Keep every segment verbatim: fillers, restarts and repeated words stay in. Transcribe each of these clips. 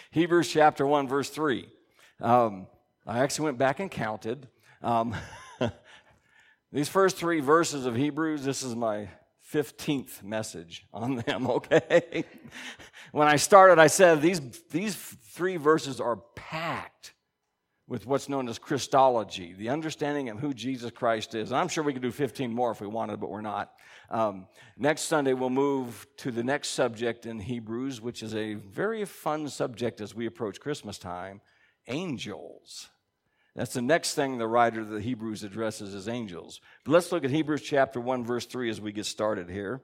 Hebrews chapter one, verse three. Um, I actually went back and counted. Um, these first three verses of Hebrews, this is my fifteenth message on them, okay? When I started, I said these, these three verses are packed with what's known as Christology, the understanding of who Jesus Christ is. And I'm sure we could do fifteen more if we wanted, but we're not. Um, next Sunday, we'll move to the next subject in Hebrews, which is a very fun subject as we approach Christmas time, angels. That's the next thing the writer of the Hebrews addresses as angels. But let's look at Hebrews chapter one, verse three as we get started here.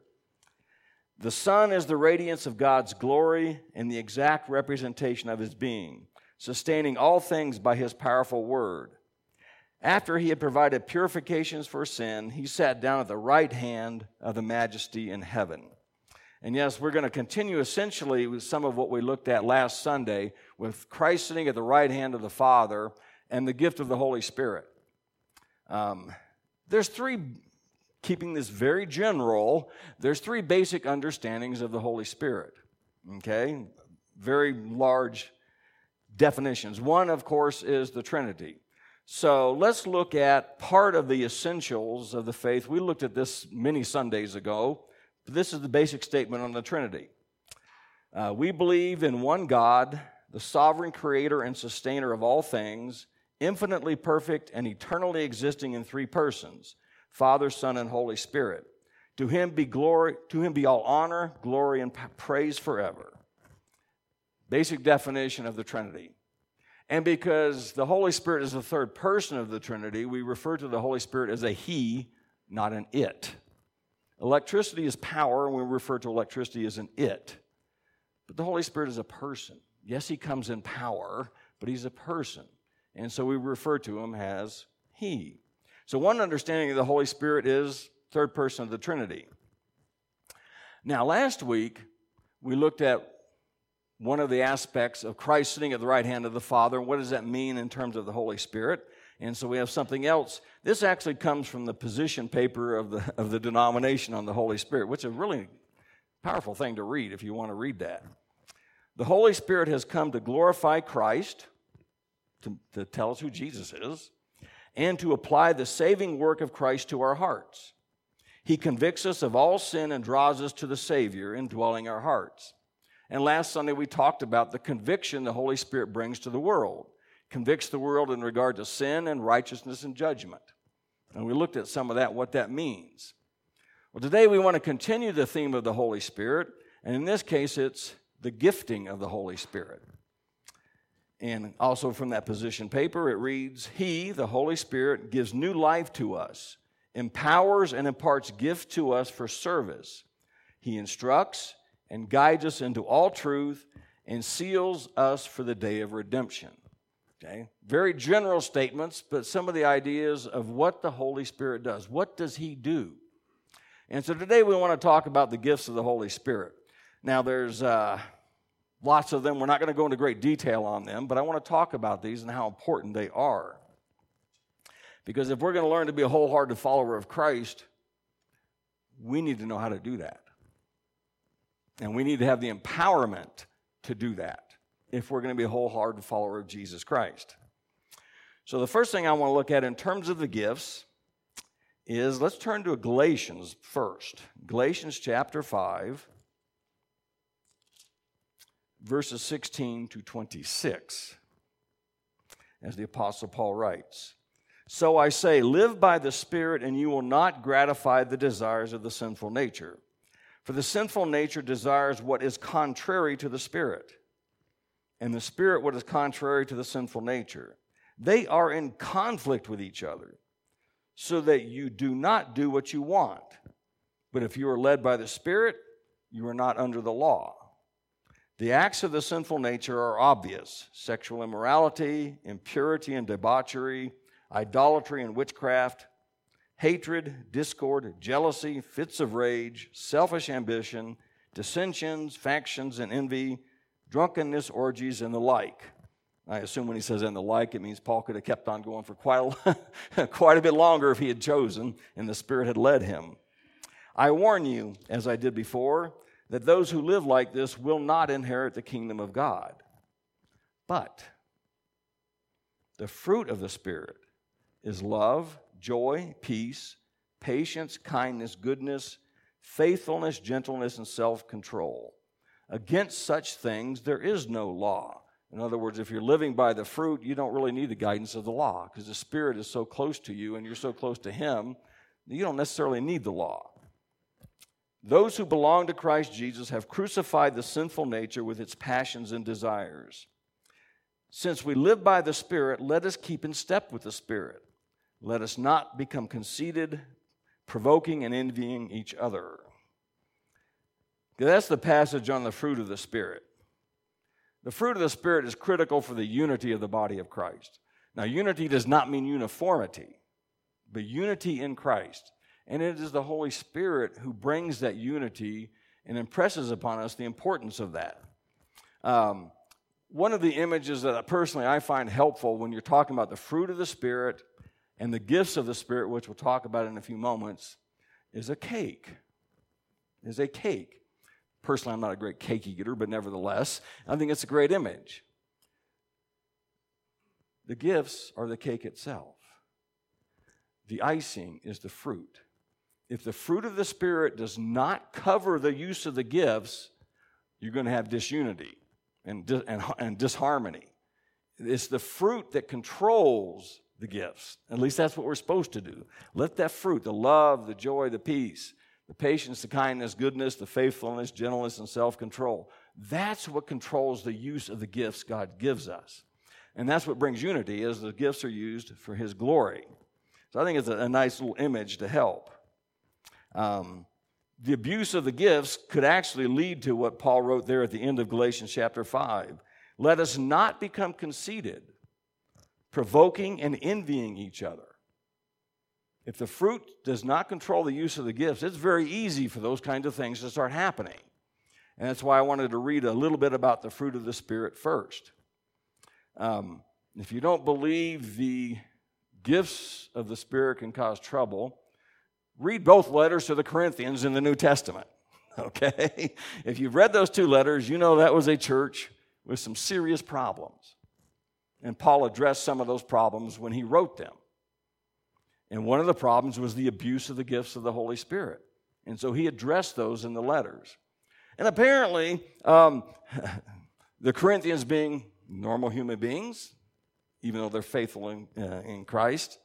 The Son is the radiance of God's glory and the exact representation of his being, sustaining all things by his powerful word. After he had provided purifications for sin, he sat down at the right hand of the majesty in heaven. And yes, we're going to continue essentially with some of what we looked at last Sunday with Christ sitting at the right hand of the Father and the gift of the Holy Spirit. Um, there's three, keeping this very general, there's three basic understandings of the Holy Spirit, okay? Very large definitions. One, of course, is the Trinity. So let's look at part of the essentials of the faith. We looked at this many Sundays ago. But this is the basic statement on the Trinity. Uh, we believe in one God, the sovereign creator and sustainer of all things, infinitely perfect and eternally existing in three persons, Father, Son, and Holy Spirit. To him be glory, to him be all honor, glory, and praise forever. Basic definition of the Trinity. And because the Holy Spirit is the third person of the Trinity, we refer to the Holy Spirit as a he, not an it. Electricity is power, and we refer to electricity as an it. But the Holy Spirit is a person. Yes, he comes in power, but he's a person. And so we refer to him as he. So one understanding of the Holy Spirit is third person of the Trinity. Now, last week, we looked at one of the aspects of Christ sitting at the right hand of the Father. What does that mean in terms of the Holy Spirit? And so we have something else. This actually comes from the position paper of the of the denomination on the Holy Spirit, which is a really powerful thing to read if you want to read that. The Holy Spirit has come to glorify Christ, to, to tell us who Jesus is, and to apply the saving work of Christ to our hearts. He convicts us of all sin and draws us to the Savior, indwelling our hearts. And last Sunday we talked about the conviction the Holy Spirit brings to the world. Convicts the world in regard to sin and righteousness and judgment. And we looked at some of that, what that means. Well, today we want to continue the theme of the Holy Spirit, and in this case it's the gifting of the Holy Spirit. And also from that position paper it reads, He, the Holy Spirit, gives new life to us, empowers and imparts gift to us for service. He instructs and guides us into all truth and seals us for the day of redemption. Okay, very general statements, but some of the ideas of what the Holy Spirit does. What does he do? And so today we want to talk about the gifts of the Holy Spirit. Now there's uh, lots of them. We're not going to go into great detail on them, but I want to talk about these and how important they are. Because if we're going to learn to be a wholehearted follower of Christ, we need to know how to do that. And we need to have the empowerment to do that if we're going to be a wholehearted follower of Jesus Christ. So the first thing I want to look at in terms of the gifts is, let's turn to Galatians first. Galatians chapter five, verses sixteen to twenty-six, as the Apostle Paul writes. So I say, live by the Spirit, and you will not gratify the desires of the sinful nature. For the sinful nature desires what is contrary to the Spirit, and the Spirit what is contrary to the sinful nature. They are in conflict with each other, so that you do not do what you want. But if you are led by the Spirit, you are not under the law. The acts of the sinful nature are obvious: sexual immorality, impurity and debauchery, idolatry and witchcraft, hatred, discord, jealousy, fits of rage, selfish ambition, dissensions, factions, and envy, drunkenness, orgies, and the like. I assume when he says and the like, it means Paul could have kept on going for quite a, quite a bit longer if he had chosen and the Spirit had led him. I warn you, as I did before, that those who live like this will not inherit the kingdom of God. But the fruit of the Spirit is love, joy, peace, patience, kindness, goodness, faithfulness, gentleness, and self-control. Against such things there is no law. In other words, if you're living by the fruit, you don't really need the guidance of the law because the Spirit is so close to you and you're so close to Him, you don't necessarily need the law. Those who belong to Christ Jesus have crucified the sinful nature with its passions and desires. Since we live by the Spirit, let us keep in step with the Spirit. Let us not become conceited, provoking and envying each other. That's the passage on the fruit of the Spirit. The fruit of the Spirit is critical for the unity of the body of Christ. Now, unity does not mean uniformity, but unity in Christ. And it is the Holy Spirit who brings that unity and impresses upon us the importance of that. Um, one of the images that personally I find helpful when you're talking about the fruit of the Spirit and the gifts of the Spirit, which we'll talk about in a few moments, is a cake. Is a cake. Personally, I'm not a great cake eater, but nevertheless, I think it's a great image. The gifts are the cake itself. The icing is the fruit. If the fruit of the Spirit does not cover the use of the gifts, you're going to have disunity and, dis- and, and disharmony. It's the fruit that controls the gifts. At least that's what we're supposed to do. Let that fruit, the love, the joy, the peace, the patience, the kindness, goodness, the faithfulness, gentleness, and self-control. That's what controls the use of the gifts God gives us. And that's what brings unity, is the gifts are used for His glory. So I think it's a, a nice little image to help. Um, the abuse of the gifts could actually lead to what Paul wrote there at the end of Galatians chapter five. Let us not become conceited, provoking and envying each other. If the fruit does not control the use of the gifts, it's very easy for those kinds of things to start happening. And that's why I wanted to read a little bit about the fruit of the Spirit first. Um, if you don't believe the gifts of the Spirit can cause trouble, read both letters to the Corinthians in the New Testament, okay? If you've read those two letters, you know that was a church with some serious problems. And Paul addressed some of those problems when he wrote them. And one of the problems was the abuse of the gifts of the Holy Spirit. And so he addressed those in the letters. And apparently, um, the Corinthians being normal human beings, even though they're faithful in, uh, in Christ,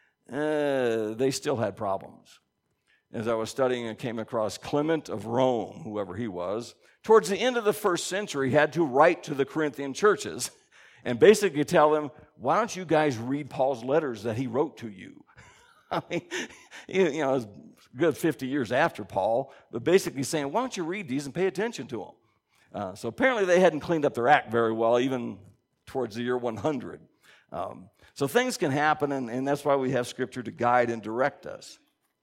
uh, they still had problems. As I was studying, I came across Clement of Rome, whoever he was. Towards the end of the first century, he had to write to the Corinthian churches and basically tell them, why don't you guys read Paul's letters that he wrote to you? I mean, you know, it was a good fifty years after Paul, but basically saying, why don't you read these and pay attention to them? Uh, so apparently they hadn't cleaned up their act very well, even towards the year one hundred. Um, so things can happen, and, and that's why we have Scripture to guide and direct us.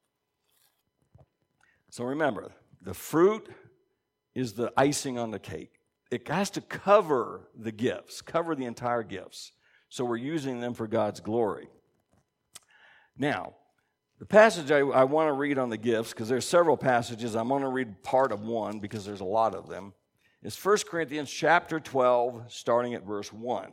So remember, the fruit is the icing on the cake. It has to cover the gifts, cover the entire gifts. So we're using them for God's glory. Now, the passage I, I want to read on the gifts, because there's several passages, I'm going to read part of one because there's a lot of them, is First Corinthians chapter twelve, starting at verse one.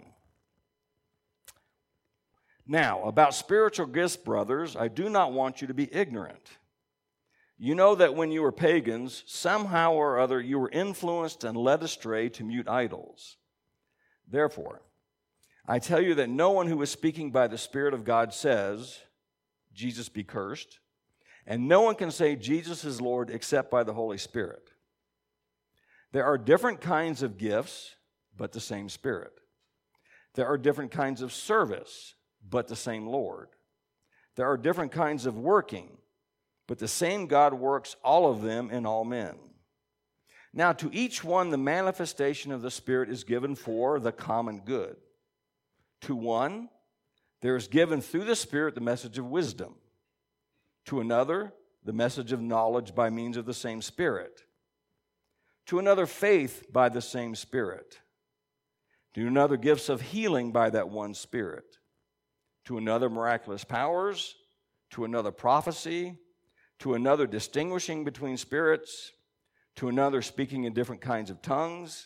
Now, about spiritual gifts, brothers, I do not want you to be ignorant. You know that when you were pagans, somehow or other you were influenced and led astray to mute idols. Therefore, I tell you that no one who is speaking by the Spirit of God says, Jesus be cursed, and no one can say Jesus is Lord except by the Holy Spirit. There are different kinds of gifts, but the same Spirit. There are different kinds of service, but the same Lord. There are different kinds of working, but the same God works all of them in all men. Now, to each one, the manifestation of the Spirit is given for the common good. To one, there is given through the Spirit the message of wisdom. To another, the message of knowledge by means of the same Spirit. To another, faith by the same Spirit. To another, gifts of healing by that one Spirit. To another, miraculous powers. To another, prophecy. To another, distinguishing between spirits. To another, speaking in different kinds of tongues.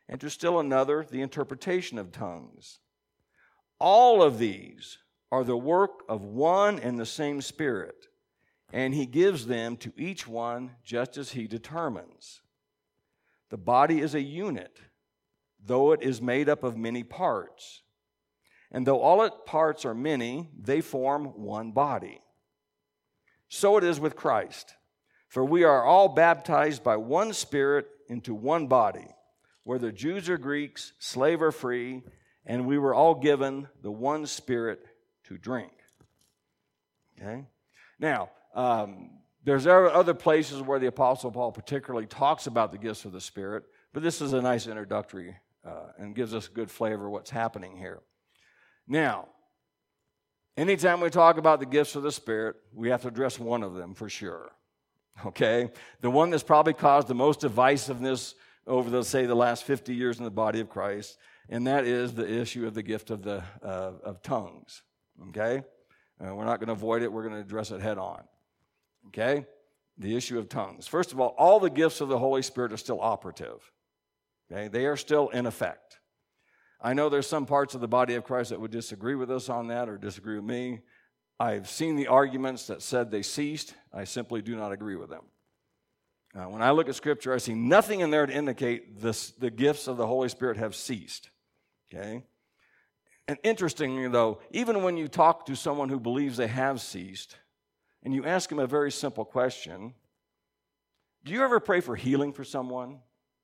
and to still another the interpretation of tongues. All of these are the work of one and the same Spirit, and he gives them to each one just as he determines. The body is a unit, though it is made up of many parts. And though all its parts are many, they form one body. So it is with Christ. For we are all baptized by one Spirit into one body, whether Jews or Greeks, slave or free, and we were all given the one Spirit to drink. Okay? Now, um, there's other places where the Apostle Paul particularly talks about the gifts of the Spirit, but this is a nice introductory uh, and gives us a good flavor of what's happening here. Now, anytime we talk about the gifts of the Spirit, we have to address one of them for sure. Okay? The one that's probably caused the most divisiveness over, the, say, the last fifty years in the body of Christ, and that is the issue of the gift of the uh, of tongues. Okay? Uh, we're not going to avoid it. We're going to address it head on. Okay? The issue of tongues. First of all, all the gifts of the Holy Spirit are still operative. Okay? They are still in effect. I know there's some parts of the body of Christ that would disagree with us on that or disagree with me. I've seen the arguments that said they ceased. I simply do not agree with them. Uh, when I look at Scripture, I see nothing in there to indicate this, the gifts of the Holy Spirit have ceased. Okay? And interestingly, though, even when you talk to someone who believes they have ceased, and you ask them a very simple question, do you ever pray for healing for someone?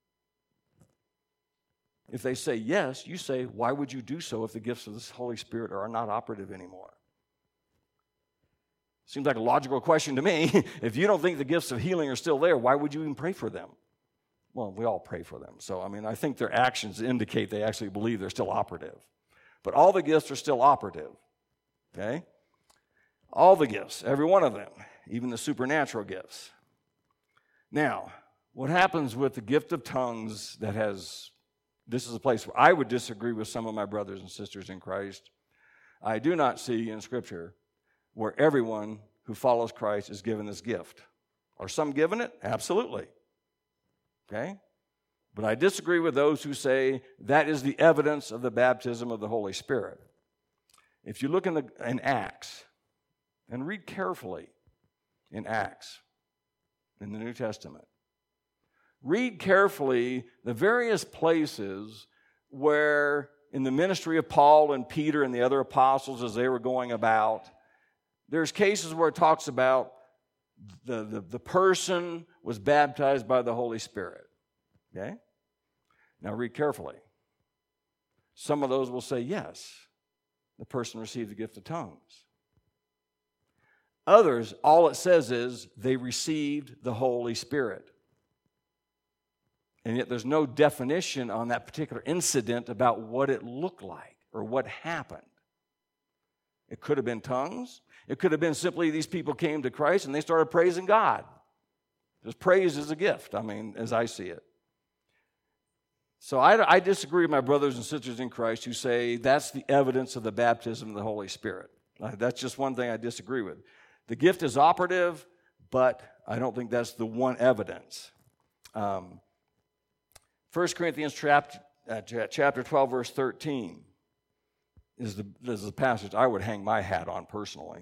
If they say yes, you say, why would you do so if the gifts of the Holy Spirit are not operative anymore? Seems like a logical question to me. If you don't think the gifts of healing are still there, why would you even pray for them? Well, we all pray for them. So, I mean, I think their actions indicate they actually believe they're still operative. But all the gifts are still operative. Okay? All the gifts, every one of them, even the supernatural gifts. Now, what happens with the gift of tongues that has, this is a place where I would disagree with some of my brothers and sisters in Christ. I do not see in Scripture where everyone who follows Christ is given this gift. Are some given it? Absolutely. Okay? But I disagree with those who say that is the evidence of the baptism of the Holy Spirit. If you look in, the, in Acts, and read carefully in Acts, in the New Testament, read carefully the various places where in the ministry of Paul and Peter and the other apostles as they were going about, there's cases where it talks about the, the, the person was baptized by the Holy Spirit. Okay? Now read carefully. Some of those will say, yes, the person received the gift of tongues. Others, all it says is they received the Holy Spirit. And yet there's no definition on that particular incident about what it looked like or what happened. It could have been tongues. It could have been simply these people came to Christ and they started praising God. Just praise is a gift, I mean, as I see it. So I, I disagree with my brothers and sisters in Christ who say that's the evidence of the baptism of the Holy Spirit. That's just one thing I disagree with. The gift is operative, but I don't think that's the one evidence. Um, First Corinthians chapter, uh, chapter twelve, verse thirteen is the, is the passage I would hang my hat on personally.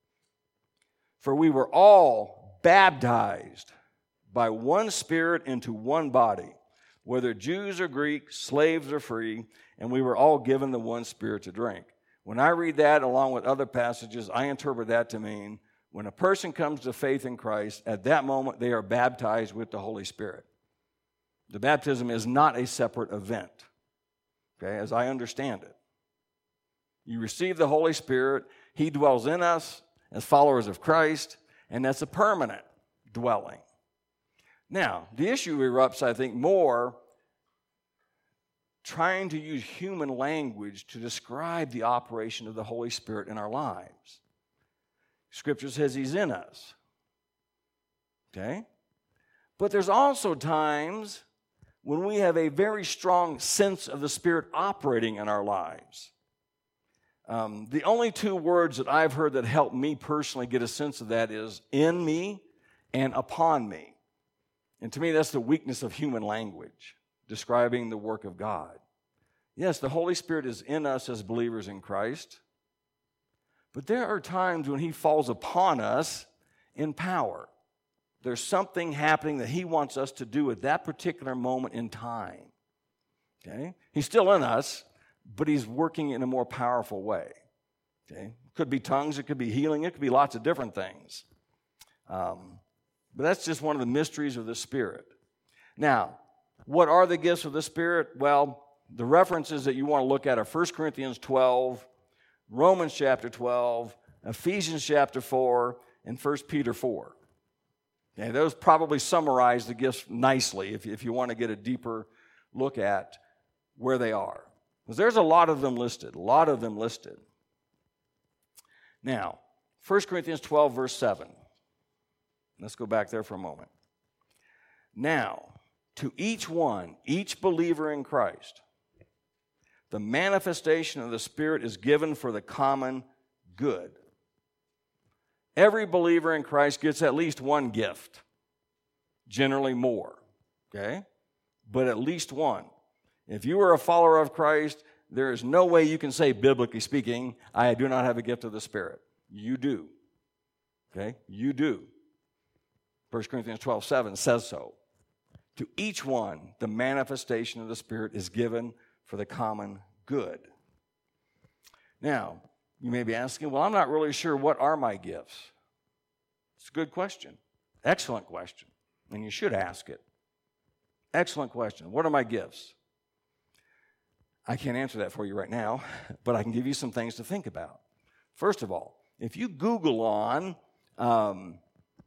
For we were all baptized by one Spirit into one body, whether Jews or Greeks, slaves or free, and we were all given the one Spirit to drink. When I read that along with other passages, I interpret that to mean when a person comes to faith in Christ, at that moment they are baptized with the Holy Spirit. The baptism is not a separate event, okay, as I understand it. You receive the Holy Spirit. He dwells in us as followers of Christ, and that's a permanent dwelling. Now, the issue erupts, I think, more trying to use human language to describe the operation of the Holy Spirit in our lives. Scripture says He's in us, okay? But there's also times when we have a very strong sense of the Spirit operating in our lives. Um, the only two words that I've heard that help me personally get a sense of that is in me and upon me. And to me, that's the weakness of human language. describing the work of God. Yes, the Holy Spirit is in us as believers in Christ, but there are times when he falls upon us in power. There's something happening that he wants us to do at that particular moment in time. Okay? He's still in us, but he's working in a more powerful way. Okay? It could be tongues, it could be healing, it could be lots of different things. Um, but that's just one of the mysteries of the Spirit. Now, what are the gifts of the Spirit? Well, the references that you want to look at are First Corinthians twelve, Romans chapter twelve, Ephesians chapter four, and First Peter four. Okay, those probably summarize the gifts nicely if, if you want to get a deeper look at where they are. Because there's a lot of them listed, a lot of them listed. Now, First Corinthians twelve, verse seven. Let's go back there for a moment. Now, to each one, each believer in Christ, the manifestation of the Spirit is given for the common good. Every believer in Christ gets at least one gift, generally more, okay? But at least one. If you are a follower of Christ, there is no way you can say, biblically speaking, I do not have a gift of the Spirit. You do, okay? You do. First Corinthians twelve, seven says so. To each one, the manifestation of the Spirit is given for the common good. Now, you may be asking, well, I'm not really sure what are my gifts. It's a good question. Excellent question. And you should ask it. Excellent question. What are my gifts? I can't answer that for you right now, but I can give you some things to think about. First of all, if you Google on, um,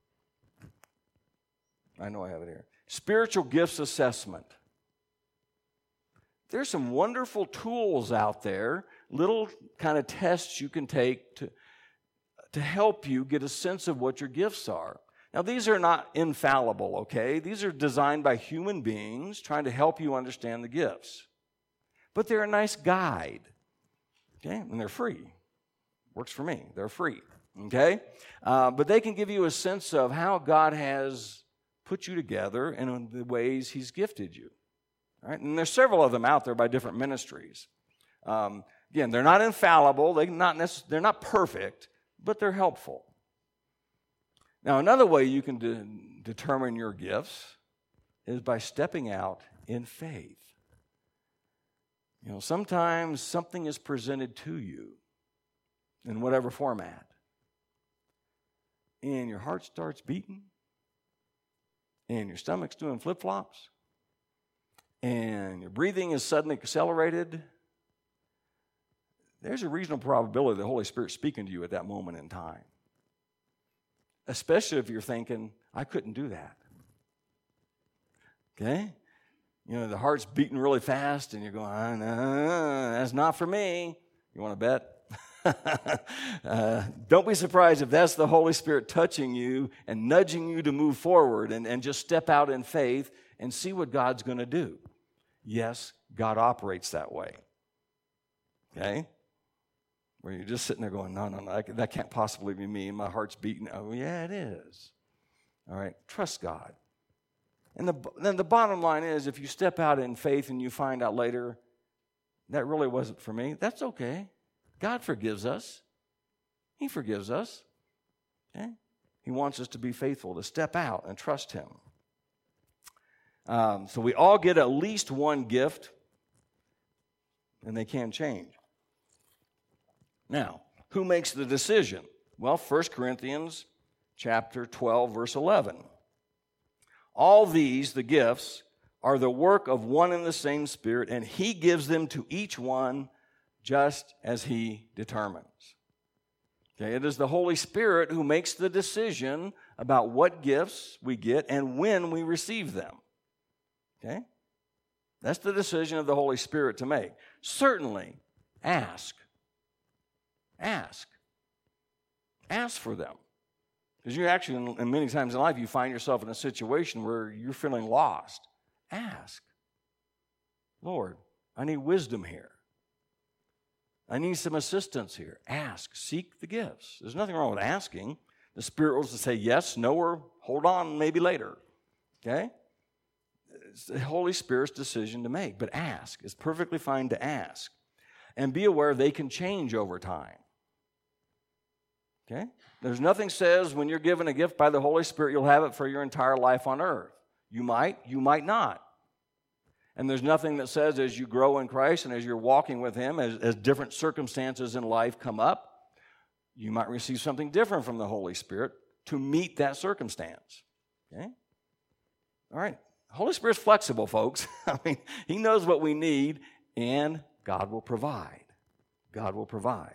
I know I have it here, spiritual gifts assessment. There's some wonderful tools out there, little kind of tests you can take to, to help you get a sense of what your gifts are. Now, these are not infallible, okay? These are designed by human beings trying to help you understand the gifts. But they're a nice guide, okay? And they're free. Works for me. They're free, okay? Uh, but they can give you a sense of how God has put you together and in the ways he's gifted you. All right? And there's several of them out there by different ministries. Um, again, they're not infallible. They not necess- they're not perfect, but they're helpful. Now, another way you can de- determine your gifts is by stepping out in faith. You know, sometimes something is presented to you in whatever format, and your heart starts beating, and your stomach's doing flip-flops, and your breathing is suddenly accelerated. There's a reasonable probability the Holy Spirit's speaking to you at that moment in time. Especially if you're thinking, I couldn't do that. Okay? You know, the heart's beating really fast, and you're going, ah, no, that's not for me. You want to bet? uh, don't be surprised if that's the Holy Spirit touching you and nudging you to move forward and, and just step out in faith and see what God's going to do. Yes, God operates that way. Okay? Where you're just sitting there going, no, no, no, that can't possibly be me, and my heart's beating. Oh, yeah, it is. All right, trust God. And the, then the bottom line is, if you step out in faith and you find out later, that really wasn't for me, that's okay. God forgives us. He forgives us. Okay? He wants us to be faithful, to step out and trust him. Um, so we all get at least one gift, and they can change. Now, who makes the decision? Well, First Corinthians chapter twelve, verse eleven. All these, the gifts, are the work of one and the same Spirit, and he gives them to each one just as he determines. Okay, it is the Holy Spirit who makes the decision about what gifts we get and when we receive them. Okay? That's the decision of the Holy Spirit to make. Certainly, ask. Ask. Ask for them. Because you actually, and many times in life, you find yourself in a situation where you're feeling lost. Ask. Lord, I need wisdom here. I need some assistance here. Ask. Seek the gifts. There's nothing wrong with asking. The Spirit will say yes, no, or hold on, maybe later. Okay? It's the Holy Spirit's decision to make, but ask. It's perfectly fine to ask. And be aware they can change over time. Okay? There's nothing says when you're given a gift by the Holy Spirit, you'll have it for your entire life on earth. You might, you might not. And there's nothing that says as you grow in Christ and as you're walking with Him, as, as different circumstances in life come up, you might receive something different from the Holy Spirit to meet that circumstance. Okay? All right. The Holy Spirit's flexible, folks. I mean, He knows what we need, and God will provide. God will provide.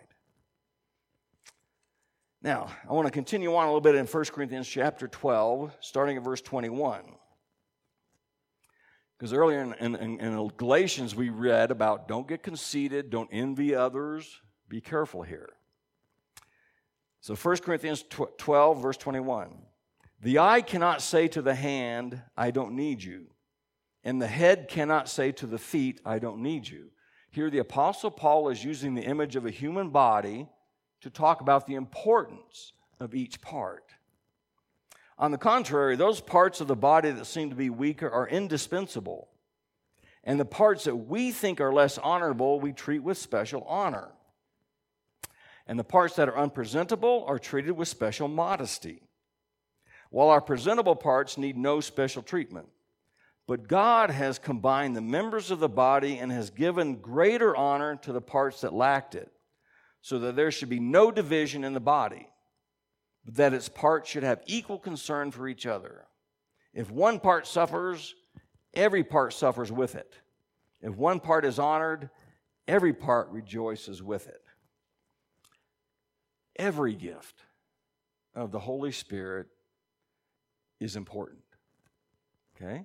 Now, I want to continue on a little bit in First Corinthians chapter twelve, starting at verse twenty-one. Because earlier in, in, in Galatians we read about don't get conceited, don't envy others, be careful here. So First Corinthians twelve, verse twenty-one. The eye cannot say to the hand, I don't need you. And the head cannot say to the feet, I don't need you. Here the Apostle Paul is using the image of a human body to talk about the importance of each part. On the contrary, those parts of the body that seem to be weaker are indispensable. And the parts that we think are less honorable, we treat with special honor. And the parts that are unpresentable are treated with special modesty. While our presentable parts need no special treatment. But God has combined the members of the body and has given greater honor to the parts that lacked it, so that there should be no division in the body, but that its parts should have equal concern for each other. If one part suffers, every part suffers with it. If one part is honored, every part rejoices with it. Every gift of the Holy Spirit is important. Okay?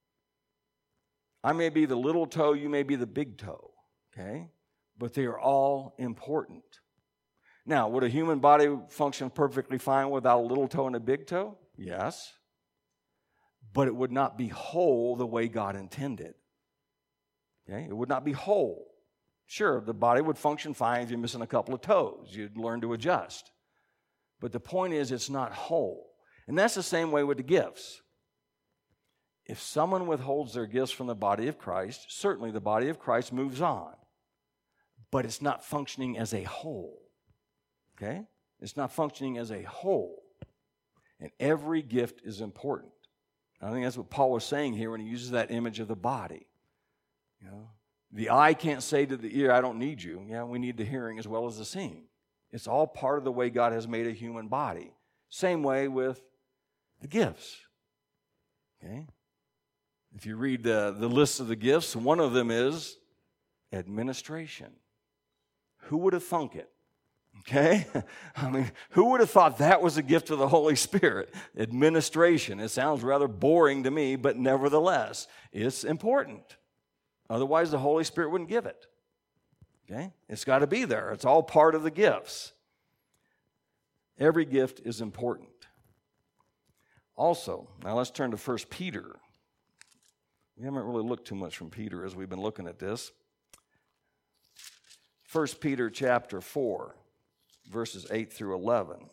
I may be the little toe, you may be the big toe. Okay? But they are all important. Now, would a human body function perfectly fine without a little toe and a big toe? Yes. But it would not be whole the way God intended. Okay? It would not be whole. Sure, the body would function fine if you're missing a couple of toes. You'd learn to adjust. But the point is, it's not whole. And that's the same way with the gifts. If someone withholds their gifts from the body of Christ, certainly the body of Christ moves on. But it's not functioning as a whole. Okay? It's not functioning as a whole. And every gift is important. I think that's what Paul was saying here when he uses that image of the body. You know, the eye can't say to the ear, I don't need you. Yeah, we need the hearing as well as the seeing. It's all part of the way God has made a human body. Same way with the gifts. Okay? If you read the, the list of the gifts, one of them is administration. Who would have thunk it? Okay? I mean, who would have thought that was a gift of the Holy Spirit? Administration. It sounds rather boring to me, but nevertheless, it's important. Otherwise, the Holy Spirit wouldn't give it. Okay? It's got to be there. It's all part of the gifts. Every gift is important. Also, now let's turn to First Peter. We haven't really looked too much from Peter as we've been looking at this. First Peter chapter four, verses eight through eleven.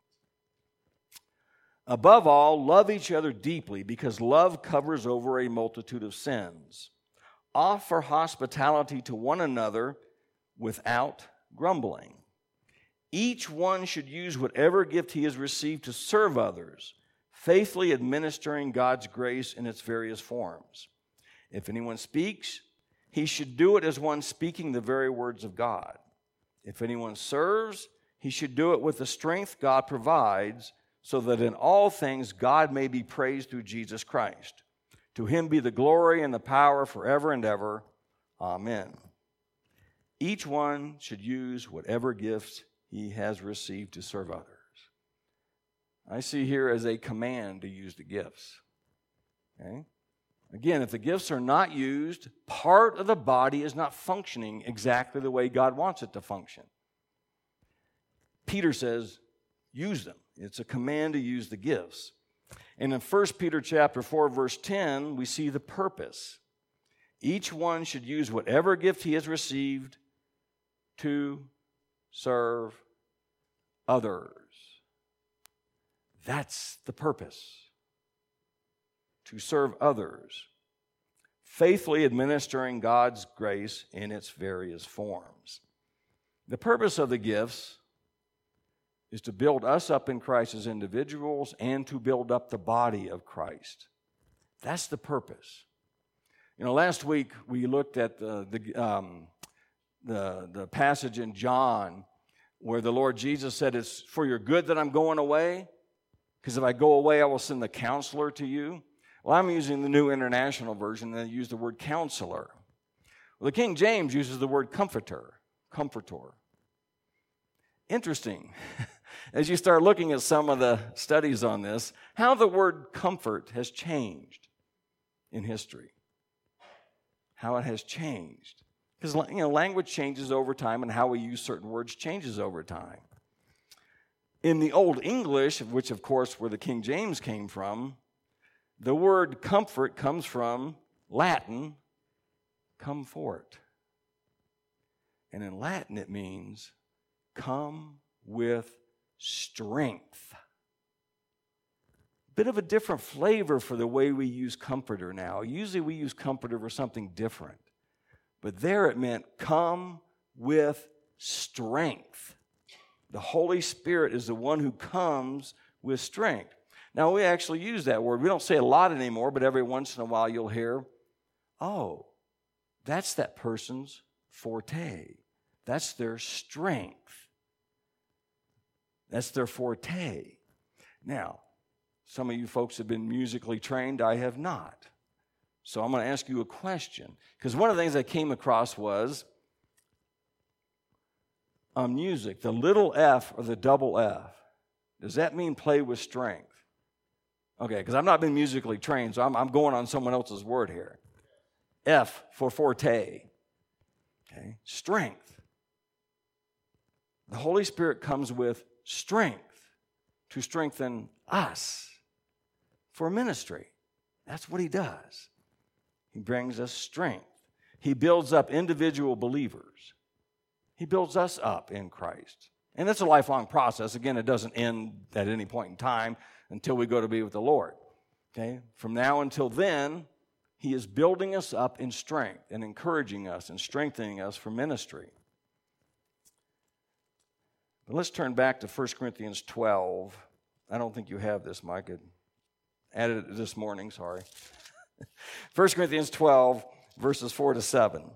Above all, love each other deeply, because love covers over a multitude of sins. Offer hospitality to one another without grumbling. Each one should use whatever gift he has received to serve others, faithfully administering God's grace in its various forms. If anyone speaks, he should do it as one speaking the very words of God. If anyone serves, he should do it with the strength God provides, so that in all things God may be praised through Jesus Christ. To him be the glory and the power forever and ever. Amen. Each one should use whatever gifts he has received to serve others. I see here as a command to use the gifts. Okay? Again, if the gifts are not used, part of the body is not functioning exactly the way God wants it to function. Peter says, use them. It's a command to use the gifts. And in First Peter chapter four, verse ten, we see the purpose. Each one should use whatever gift he has received to serve others. That's the purpose. To serve others. faithfully administering God's grace in its various forms. The purpose of the gifts is to build us up in Christ as individuals and to build up the body of Christ. That's the purpose. You know, last week we looked at the the, um, the the passage in John where the Lord Jesus said, "It's for your good that I'm going away, because if I go away, I will send the counselor to you." Well, I'm using the New International Version, and they use the word counselor. Well, the King James uses the word comforter, comforter. Interesting. As you start looking at some of the studies on this, how the word comfort has changed in history. How it has changed. Because, you know, language changes over time, and how we use certain words changes over time. In the Old English, which of course where the King James came from, the word comfort comes from Latin, comfort. And in Latin it means come with strength. Bit of a different flavor for the way we use comforter now. Usually we use comforter for something different. But there it meant come with strength. The Holy Spirit is the one who comes with strength. Now, we actually use that word. We don't say a lot anymore, but every once in a while you'll hear, oh, that's that person's forte. That's their strength. That's their forte. Now, some of you folks have been musically trained. I have not. So I'm going to ask you a question. Because one of the things I came across was on music, the little f or the double F. Does that mean play with strength? Okay, because I've not been musically trained, so I'm, I'm going on someone else's word here. F for forte. Okay, strength. The Holy Spirit comes with strength to strengthen us for ministry. That's what he does. He brings us strength. He builds up individual believers. He builds us up in Christ. And it's a lifelong process. Again, it doesn't end at any point in time until we go to be with the Lord. Okay? From now until then, he is building us up in strength and encouraging us and strengthening us for ministry. But let's turn back to First Corinthians twelve. I don't think you have this, Mike. I added it this morning, sorry. First Corinthians twelve, verses four to seven.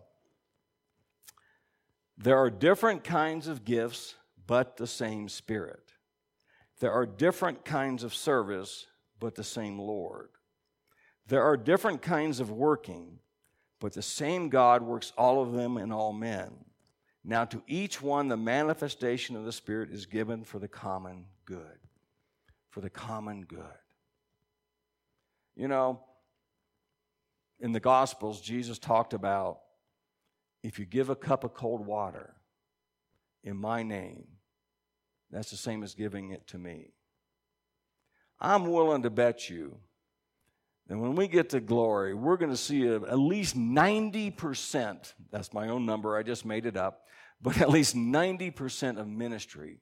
There are different kinds of gifts, but the same Spirit. There are different kinds of service, but the same Lord. There are different kinds of working, but the same God works all of them in all men. Now to each one the manifestation of the Spirit is given for the common good. For the common good. You know, in the Gospels, Jesus talked about if you give a cup of cold water in my name, that's the same as giving it to me. I'm willing to bet you that when we get to glory, we're going to see a, at least ninety percent, that's my own number, I just made it up, but at least ninety percent of ministry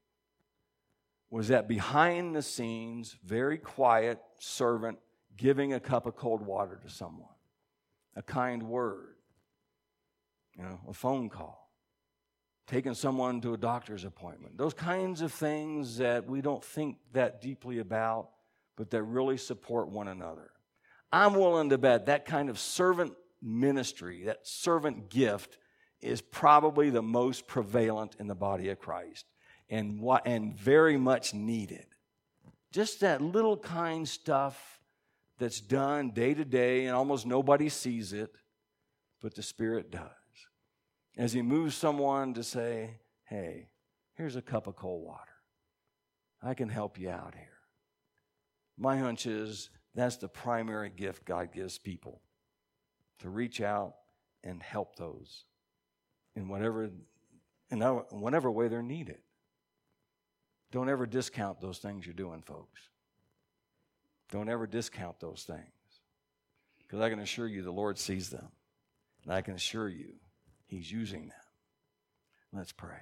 was that behind the scenes, very quiet servant giving a cup of cold water to someone, a kind word, you know, a phone call, taking someone to a doctor's appointment. Those kinds of things that we don't think that deeply about, but that really support one another. I'm willing to bet that kind of servant ministry, that servant gift, is probably the most prevalent in the body of Christ and, and very much needed. Just that little kind stuff that's done day to day and almost nobody sees it, but the Spirit does. As he moves someone to say, hey, here's a cup of cold water. I can help you out here. My hunch is that's the primary gift God gives people, to reach out and help those in whatever, in whatever way they're needed. Don't ever discount those things you're doing, folks. Don't ever discount those things. Because I can assure you the Lord sees them. And I can assure you He's using them. Let's pray.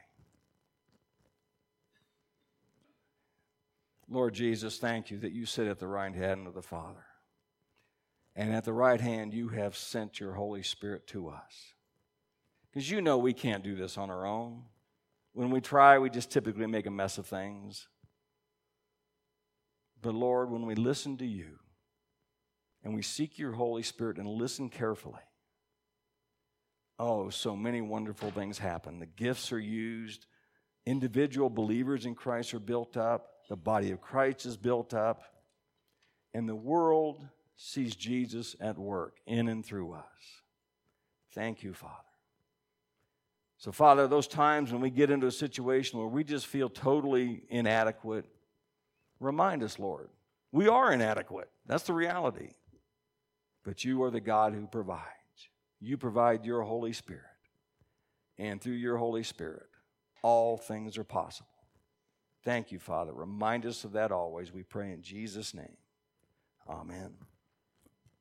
Lord Jesus, thank you that you sit at the right hand of the Father. And at the right hand, you have sent your Holy Spirit to us. Because you know we can't do this on our own. When we try, we just typically make a mess of things. But Lord, when we listen to you and we seek your Holy Spirit and listen carefully, oh, so many wonderful things happen. The gifts are used. Individual believers in Christ are built up. The body of Christ is built up. And the world sees Jesus at work in and through us. Thank you, Father. So, Father, those times when we get into a situation where we just feel totally inadequate, remind us, Lord, we are inadequate. That's the reality. But you are the God who provides. You provide your Holy Spirit. And through your Holy Spirit, all things are possible. Thank you, Father. Remind us of that always. We pray in Jesus' name. Amen.